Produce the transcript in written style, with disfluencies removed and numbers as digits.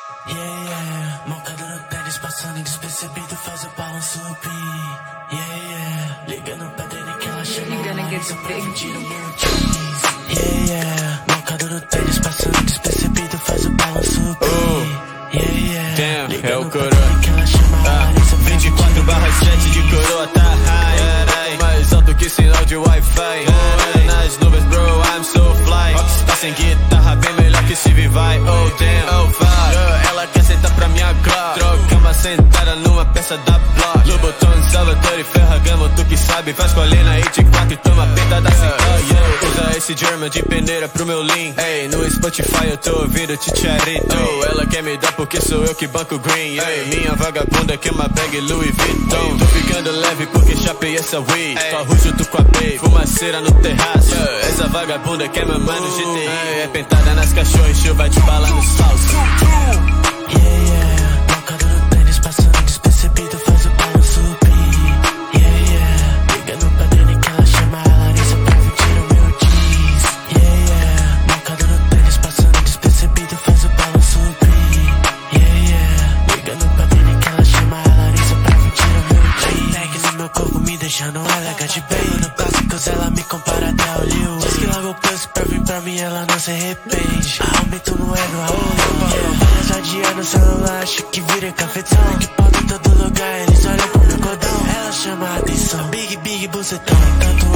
Yeah, mocado no tênis, passando despercebido, faz o balão subir. Yeah, liga no pé dele que ela chama a Larissa pra curtir o meu jeans. Yeah, mocado no tênis, passando despercebido, faz o balão subir. Yeah, damn, é o coroa. 24/7 de coroa tá high, mais alto que sinal de Wi-Fi. Nas nuvens, bro, I'm so fly. Tá sem guitarra, bem melhor que Steve Vai. Oh damn, oh vai. Ela quer sentar pra minha Glock. Troca uma sentada numa peça da block. Louboutin, Salvador e Ferragamo, tu que sabe. Faz colina e de quatro e toma penta da cintura. Usa esse German de peneira pro meu link. Ei, no Spotify eu tô ouvindo Chicharito. Ela quer me dar porque sou eu que banco green. Minha vagabunda quer uma bag Louis Vuitton. Tô ficando leve porque chapei essa weed. Corro junto com a babe, fumaceira no terraço. Essa vagabunda quer mamar no GTI. É pentada nas cachorras, chuva de bala no salsa. Yeah, mocado no tênis, passando despercebido, faz o balão subir. Yeah, liga no pé dele que ela chama a Larissa pra curtir o meu jeans. Yeah, mocado no tênis, passando despercebido, faz o balão subir. Yeah, liga no pé dele que ela chama a Larissa pra curtir o meu jeans. Tag no meu corpo me deixando elegante, bem no clássicos ela me compara até ao Liu. Diz que logo o preço pra vir pra mim ela não se arrepende. Aumento no ego, várias adiando no celular, acho que vira cafetão. Que pau em todo lugar, eles olham pro meu cordão. Ela chama a atenção, big bucetão. Tanto